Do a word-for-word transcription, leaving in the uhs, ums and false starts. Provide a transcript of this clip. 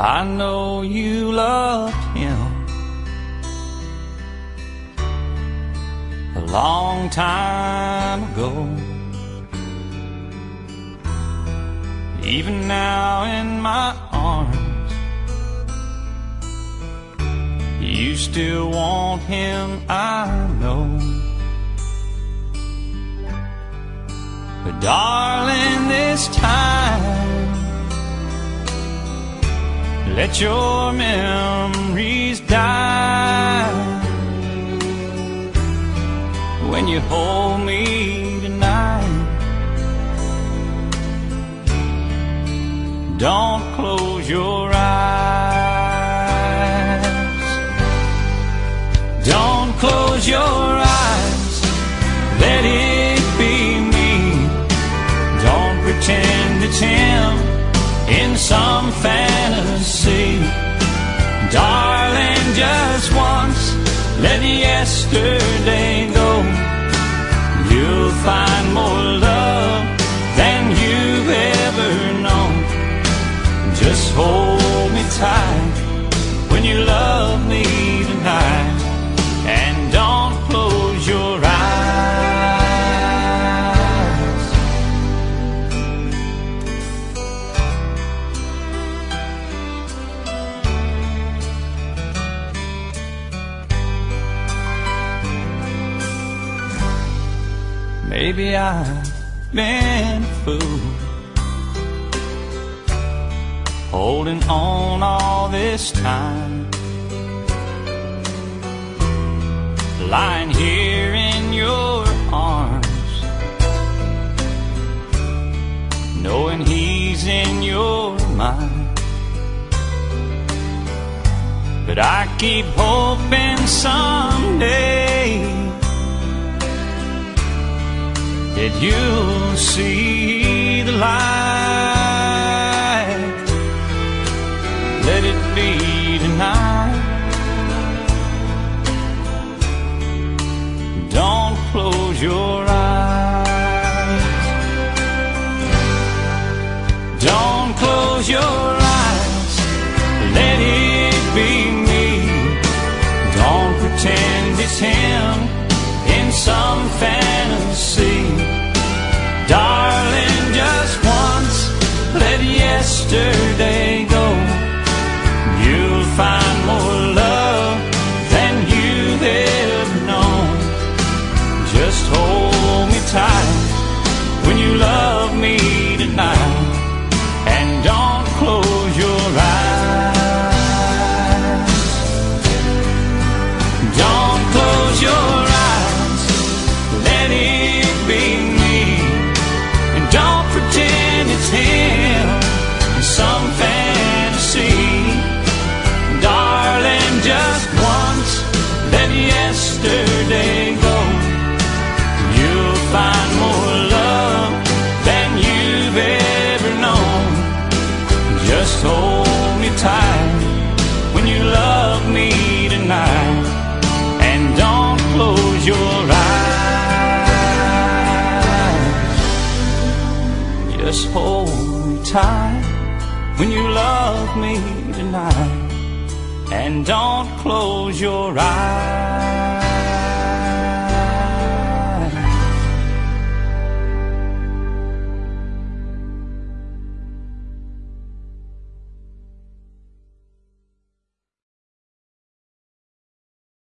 I know you loved him a long time ago. Even now in my arms, you still want him, I know. But darling, this time, let your memories die. When you hold me tonight, don't close your eyes. Don't close your eyes, let it be me. Don't pretend it's him in some fantasy. Darling, just once, let yesterday go. You'll find more love than you've ever known. Just hold me tight when you love me tonight, and don't close your eyes. Maybe I've been a fool, holding on all this time, lying here in your arms, knowing he's in your mind. But I keep hoping someday that you'll see the light. Let it be tonight. Don't close your eyes. Don't close your eyes, let it be me. Don't pretend it's him in some fantasy. Darling, just once, let yesterday go. You'll find more love than you've ever known. Just hold me tight when you love me tonight, and don't close your eyes. Don't close your eyes, let it be me. And don't pretend it's him in some fantasy. Darling, just once, let yesterday go. You'll find more love than you've ever known. Just hold me tight when you love me tonight, and don't close your eyes. Just hold me tight when you love me tonight, and don't close your eyes.